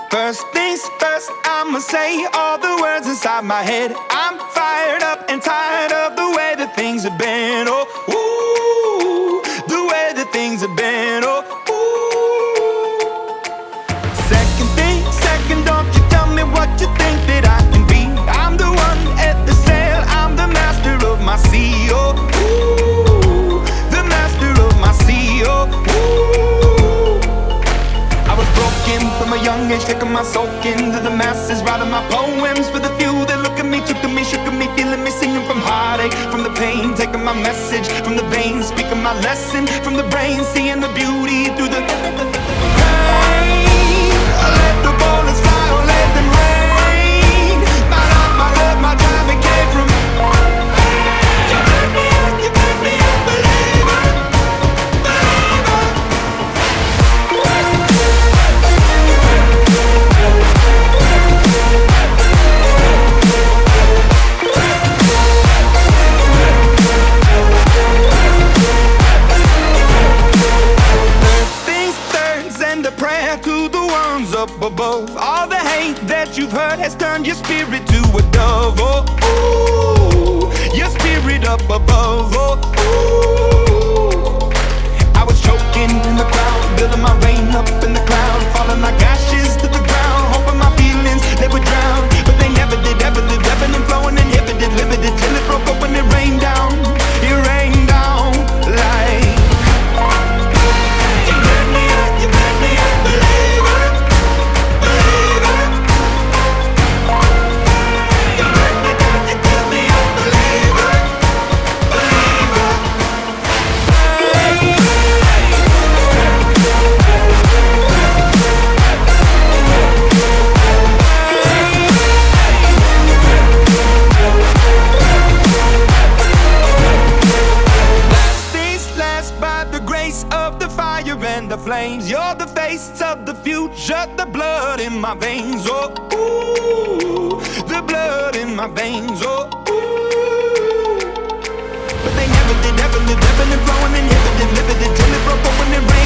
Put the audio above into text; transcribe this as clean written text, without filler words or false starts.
First things first, I'ma say all the words inside my head. I'm fired up and tired of the way that things have been. Oh, ooh, the way that things have been. Oh, ooh. Second thing, second, don't you tell me what you think that I can be. I'm the one at the sail, I'm the master of my sea. Oh, ooh, the master of my sea. Oh, ooh. I was broken from a young age, taking my soul into the masses, writing my poems for the few that look at me, took to me, shook at me, feeling me, singing from heartache, from the pain, taking my message from the veins, speaking my lesson from the brain, seeing the beauty through the pain. I let the bullets fly, or let them rain. My life, my love, my time, it came from you made me a believer, believer. To the ones up above, all the hate that you've heard has turned your spirit to a dove. Oh, ooh, your spirit up above. Oh, ooh. I was choking in the crowd, building my rain up in the cloud, falling like ashes to the ground, hoping my feelings they would drown, but they never did. Ever lived, ebbing and flowing, inhibited, limited, till it broke up when it rained down. It rained down like you made me a believer, believer. You made me a believer, believer. Last things last, by the grace of the fire and the flames. You're the face of the future, the blood in my veins. Oh, ooh, the blood in my veins. Oh, ooh. But they never did, ever lived, ebbing and flowing, inhibited, limited, till it broke up when it rained.